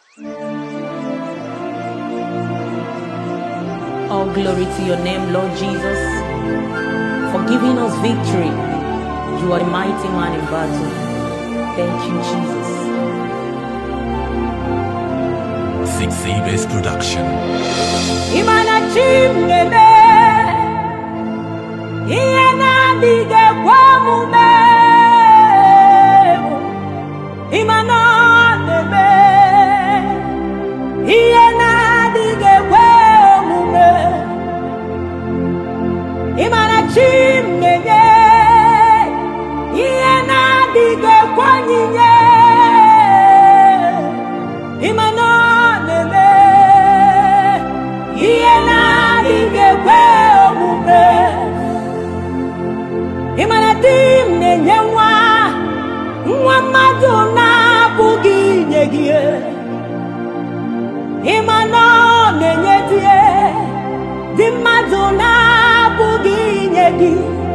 All glory to your name, Lord Jesus, for giving us victory. You are the mighty man in battle. Thank you, Jesus. Six Production. Imana chimneme, iyana dige kwa mume. Imana neme, iyana dige kwa mume. Imana chimneme, iyana dige kwa nyinye. Imana Imanadim nenyewa Madonna bugi nyegie Imano nenyedie Di Madonna bugi nyedi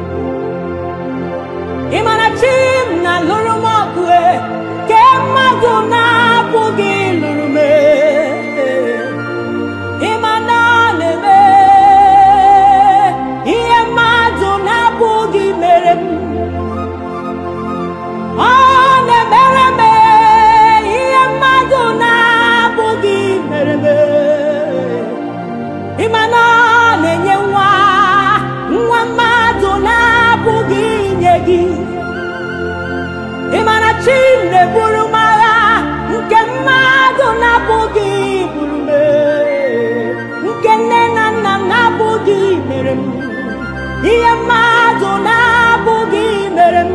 Imanachim na lurumokwe Ke Madonna bugi lurume Imano neme Iye Madonna bugi merem Imana nenyewa Madonna bugi nyegi Imana chimne burumara nke Madonna bugi burume nke nena na bugi merem Iye Madonna bugi merem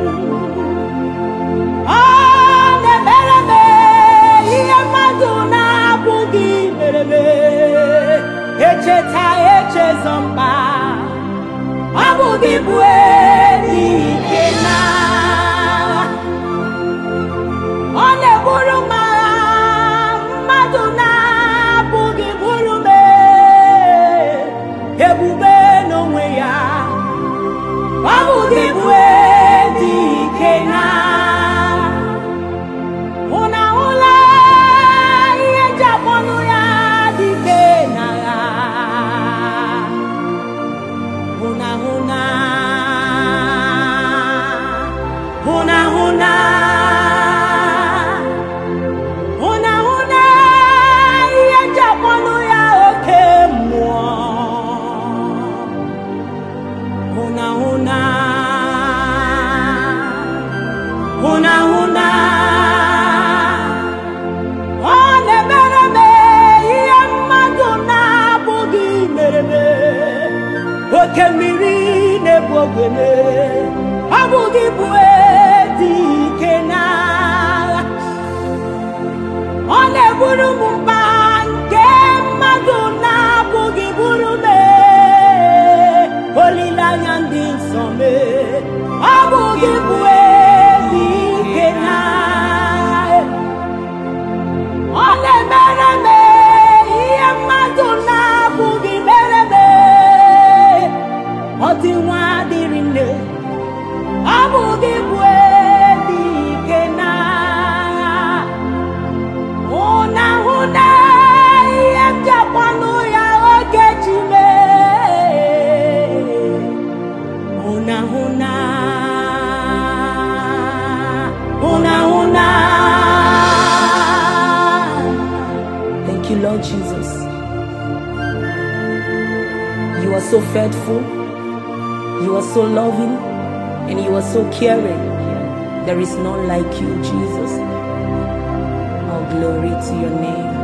Echeta echezomba Abugi buedi kena One buruma Madonna bugi burume Ebube no weya Abugi buedi kena Una ula Iye japonu ya dikena Kemiri nebogene abugi buedi kena One burumba nke Madonna abugi burume Olila nyandi nsome abugi buedi kena One mereme iye Madonna abugi mereme Otiwa dirinde abugi buedi kena Una yemjaponu ya okechime Una Thank you, Lord Jesus. You are so faithful. You are so loving and you are so caring. There is none like you, Jesus. All glory to your name.